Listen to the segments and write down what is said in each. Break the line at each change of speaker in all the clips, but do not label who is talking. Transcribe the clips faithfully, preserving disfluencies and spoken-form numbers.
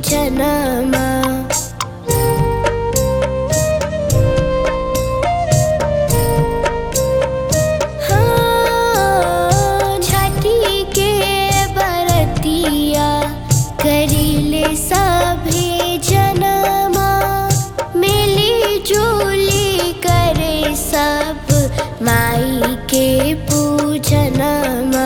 पूजनमा। करिले सभी जनमा, मिली जुली करे सब माई के पूजनमा।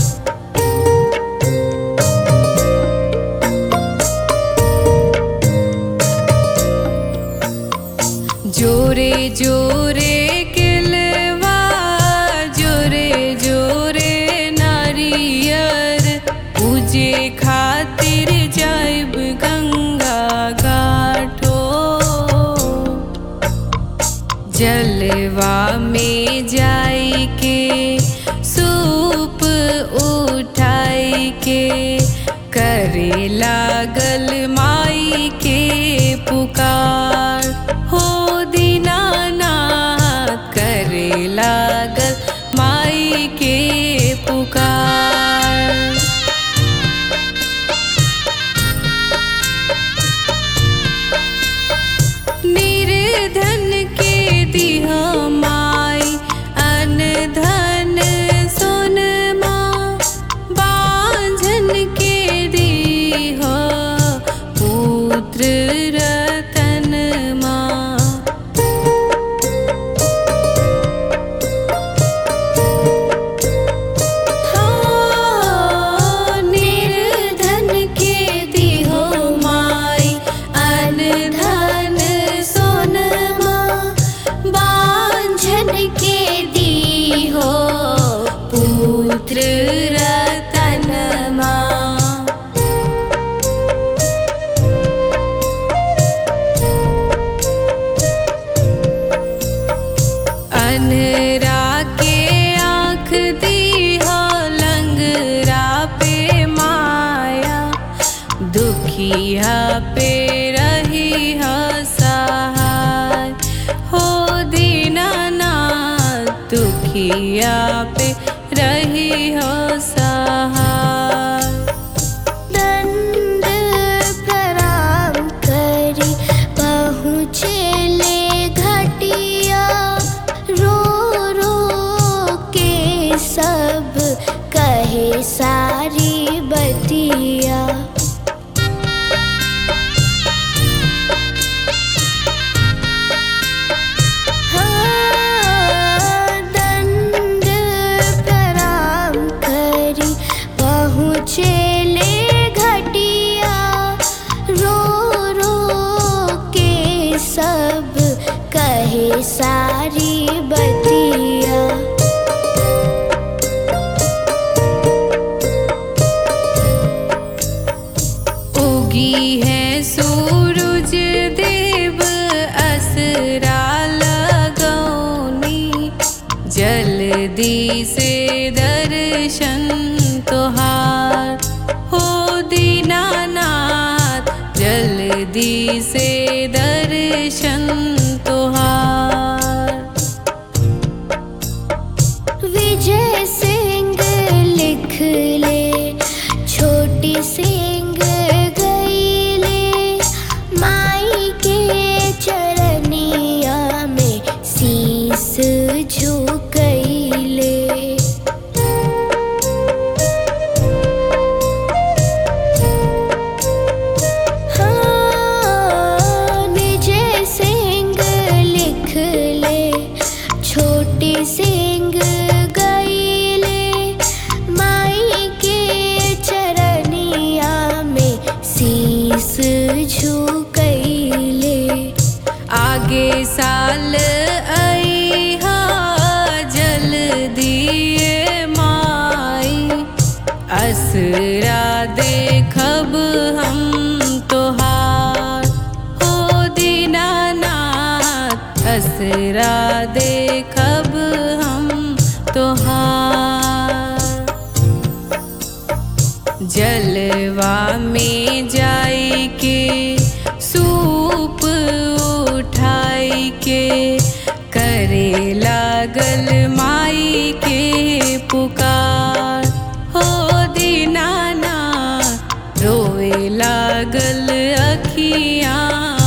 जोरे जोरे केलवा, जोरे जोरे नारियर, पूजे खातिर जाइब गंगा घाटो। जलवा में जाई के सूप उठाई के, करे लागल माई के पुकार। हो दीनानाथ करे लागल माई के पुकार। निर्धन के दिहा माई अन धन सोनमा, बांझन के दिहा पुत्र रतनमा। हाँ, निर्धन के दिहो माई अन धन सोनमा, बांझन के दिहो पुत्र रतनमा। अनरा के आँख दीहा, लंगरा पे माया, दुखिया पे रही सहाय। हो दीनानाथ दुखिया पे रही सहाय।
दंड प्रणाम करी पहुँचले घटिया, रो रो के सब कहे सारी बतिया। हाँ, दंड प्रणाम करी पहुँचले घटिया, रो रो के सब कहे सारी बतिया।
उगी है सूरज देव असरा लगौनी, जल्दी से दर्शन तोहार। हो दीनानाथ जल्दी से दर्शन तोहार।
विजय सिंह लिख ले छोटी सिंह गईले, माई के चरनिया में शीस झुकैले। हाँ, विजय सिंह लिख ले छोटी सिंह गईले, माई के चरनिया में शीस झुकैले।
आगे साल आईहा जल्दी माई, असरा देखब हम तोहार। हो दीनानाथ असरा देखब हम तोहार। जलवा में जाई के सूप उठाई के, करे लागल माई के पुकार। हो दीनानाथ रो रोए लागल अखियाँ